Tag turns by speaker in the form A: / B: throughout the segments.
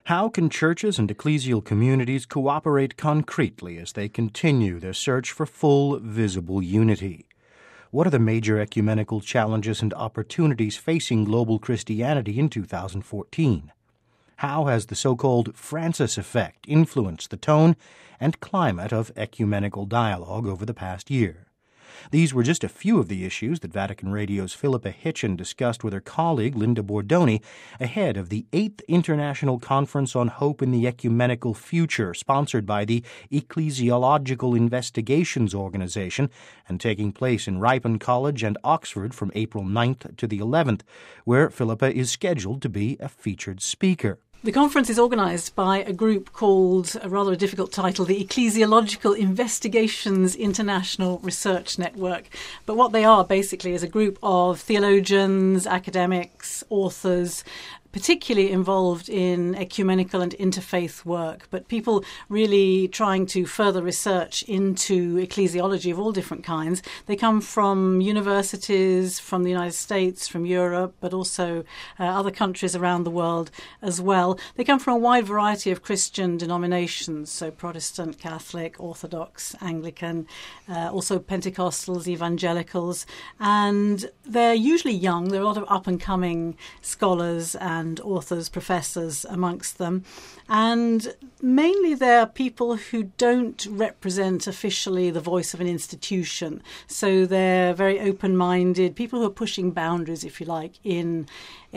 A: How can churches and ecclesial communities cooperate concretely as they continue their search for full, visible unity? What are the major ecumenical challenges and opportunities facing global Christianity in 2014? How has the so-called Francis effect influenced the tone and climate of ecumenical dialogue over the past year? These were just a few of the issues that Vatican Radio's Philippa Hitchen discussed with her colleague Linda Bordoni ahead of the 8th International Conference on Hope in the Ecumenical Future, sponsored by the Ecclesiological Investigations Organization and taking place in Ripon College and Oxford from April 9th to the 11th, where Philippa is scheduled to be a featured speaker.
B: The conference is organised by a group called, a rather difficult title, the Ecclesiological Investigations International Research Network. But what they are basically is a group of theologians, academics, authors, particularly involved in ecumenical and interfaith work, but people really trying to further research into ecclesiology of all different kinds. They come from universities, from the United States, from Europe, but also other countries around the world as well. They come from a wide variety of Christian denominations, so Protestant, Catholic, Orthodox, Anglican, also Pentecostals, evangelicals, and they're usually young. There are a lot of up-and-coming scholars and authors, professors amongst them. And mainly they're people who don't represent officially the voice of an institution. So they're very open-minded, people who are pushing boundaries, if you like, in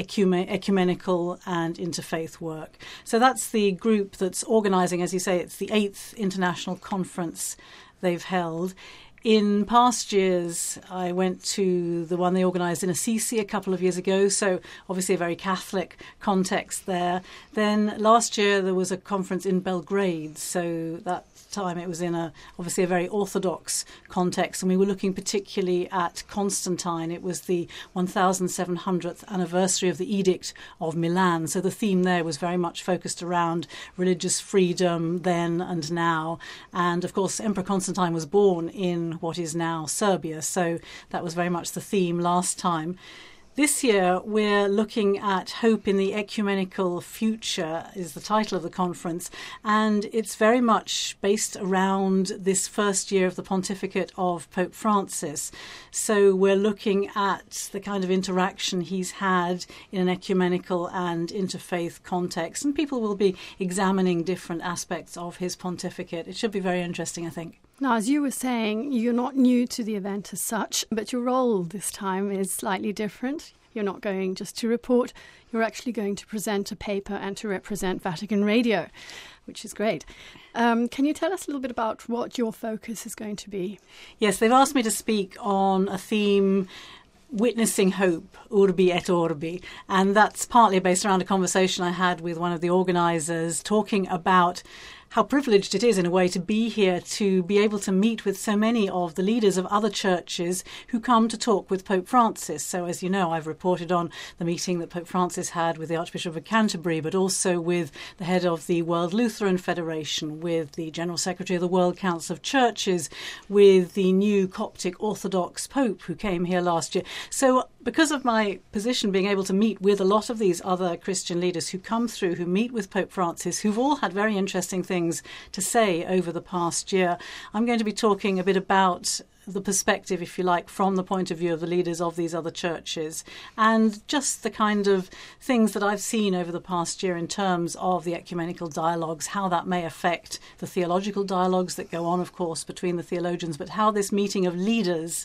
B: ecumenical and interfaith work. So that's the group that's organising, as you say, it's the 8th International Conference they've held. In past years, I went to the one they organised in Assisi a couple of years ago, so obviously a very Catholic context there. Then last year there was a conference in Belgrade, so that time it was in obviously a very Orthodox context, and we were looking particularly at Constantine. It was the 1700th anniversary of the Edict of Milan, so the theme there was very much focused around religious freedom then and now. And of course, Emperor Constantine was born in what is now Serbia, so that was very much the theme last time. This year, we're looking at Hope in the Ecumenical Future is the title of the conference, and it's very much based around this first year of the pontificate of Pope Francis. So we're looking at the kind of interaction he's had in an ecumenical and interfaith context, and people will be examining different aspects of his pontificate. It should be very interesting, I think.
C: Now, as you were saying, you're not new to the event as such, but your role this time is slightly different. You're not going just to report, you're actually going to present a paper and to represent Vatican Radio, which is great. Can you tell us a little bit about what your focus is going to be?
B: Yes, they've asked me to speak on a theme, Witnessing Hope, Urbi et Orbi, and that's partly based around a conversation I had with one of the organisers talking about how privileged it is in a way to be here, to be able to meet with so many of the leaders of other churches who come to talk with Pope Francis. So as you know, I've reported on the meeting that Pope Francis had with the Archbishop of Canterbury, but also with the head of the World Lutheran Federation, with the General Secretary of the World Council of Churches, with the new Coptic Orthodox Pope who came here last year. So because of my position being able to meet with a lot of these other Christian leaders who come through, who meet with Pope Francis, who've all had very interesting things to say over the past year, I'm going to be talking a bit about the perspective, if you like, from the point of view of the leaders of these other churches, and just the kind of things that I've seen over the past year in terms of the ecumenical dialogues, how that may affect the theological dialogues that go on, of course, between the theologians, but how this meeting of leaders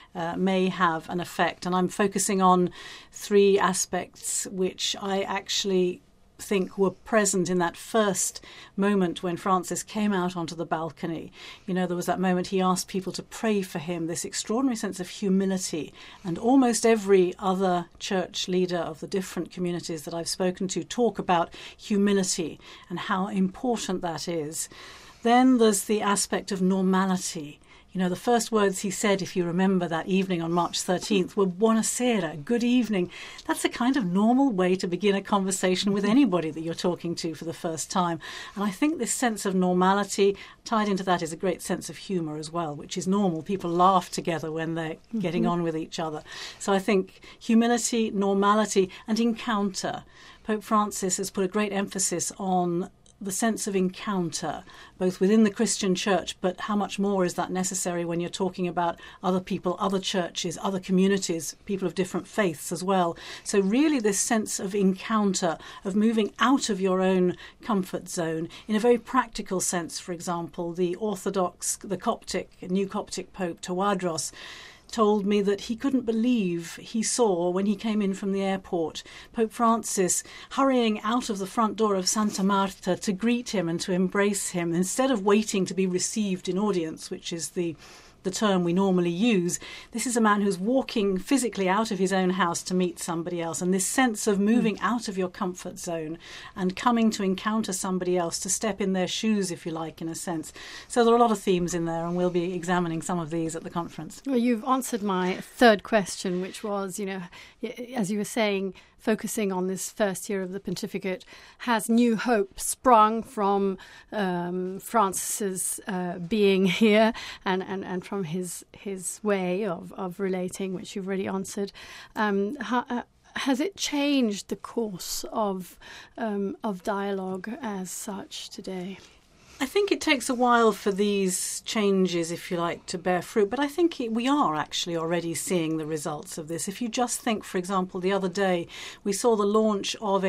B: may have an effect. And I'm focusing on three aspects which I actually think were present in that first moment when Francis came out onto the balcony. You know, there was that moment he asked people to pray for him, this extraordinary sense of humility. And almost every other church leader of the different communities that I've spoken to talk about humility and how important that is. Then there's the aspect of normality. You know, the first words he said, if you remember that evening on March 13th, were buonasera, good evening. That's a kind of normal way to begin a conversation with anybody that you're talking to for the first time. And I think this sense of normality, tied into that is a great sense of humour as well, which is normal. People laugh together when they're getting on with each other. So I think humility, normality and encounter. Pope Francis has put a great emphasis on the sense of encounter, both within the Christian church, but how much more is that necessary when you're talking about other people, other churches, other communities, people of different faiths as well. So really this sense of encounter, of moving out of your own comfort zone in a very practical sense. For example, the new Coptic Pope Tawadros told me that he couldn't believe he saw, when he came in from the airport, Pope Francis hurrying out of the front door of Santa Marta to greet him and to embrace him, instead of waiting to be received in audience, which is the term we normally use. This is a man who's walking physically out of his own house to meet somebody else, and this sense of moving out of your comfort zone and coming to encounter somebody else, to step in their shoes, if you like, in a sense. So there are a lot of themes in there, and we'll be examining some of these at the conference.
C: Well, you've answered my third question, which was, as you were saying, focusing on this first year of the pontificate, has new hope sprung from Francis's being here and from his way of relating, which you've already answered? Has it changed the course of dialogue as such today?
B: I think it takes a while for these changes, if you like, to bear fruit, but I think we are actually already seeing the results of this. If you just think, for example, the other day we saw the launch of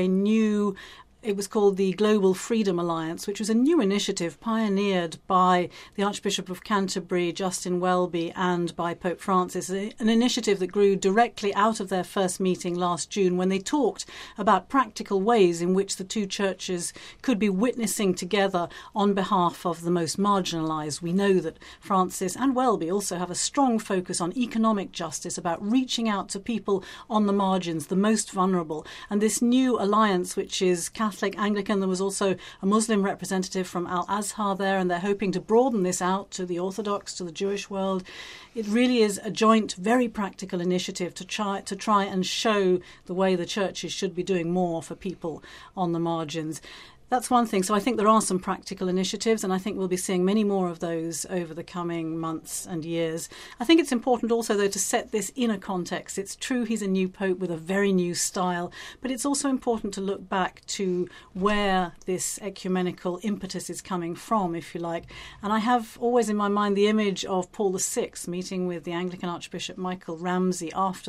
B: it was called the Global Freedom Alliance, which was a new initiative pioneered by the Archbishop of Canterbury, Justin Welby, and by Pope Francis, an initiative that grew directly out of their first meeting last June, when they talked about practical ways in which the two churches could be witnessing together on behalf of the most marginalised. We know that Francis and Welby also have a strong focus on economic justice, about reaching out to people on the margins, the most vulnerable. And this new alliance, which is Catholic, Anglican, there was also a Muslim representative from Al-Azhar there, and they're hoping to broaden this out to the Orthodox, to the Jewish world. It really is a joint, very practical initiative to try and show the way the churches should be doing more for people on the margins. That's one thing. So I think there are some practical initiatives, and I think we'll be seeing many more of those over the coming months and years. I think it's important also, though, to set this in a context. It's true he's a new pope with a very new style, but it's also important to look back to where this ecumenical impetus is coming from, if you like. And I have always in my mind the image of Paul VI meeting with the Anglican Archbishop Michael Ramsey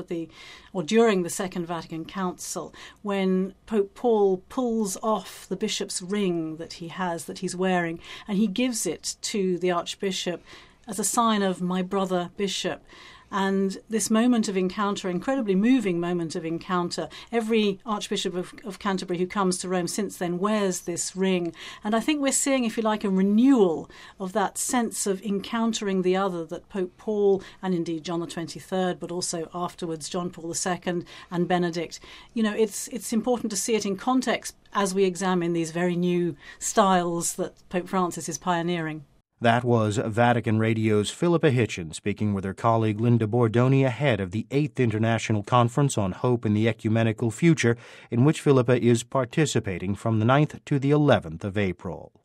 B: during the Second Vatican Council, when Pope Paul pulls off the bishop's ring that he's wearing, and he gives it to the Archbishop as a sign of "my brother bishop." And this moment of encounter, incredibly moving moment of encounter, every Archbishop of Canterbury who comes to Rome since then wears this ring. And I think we're seeing, if you like, a renewal of that sense of encountering the other that Pope Paul, and indeed John the 23rd, but also afterwards John Paul II and Benedict. It's important to see it in context as we examine these very new styles that Pope Francis is pioneering.
A: That was Vatican Radio's Philippa Hitchen speaking with her colleague Linda Bordoni ahead of the 8th International Conference on Hope in the Ecumenical Future, in which Philippa is participating from the 9th to the 11th of April.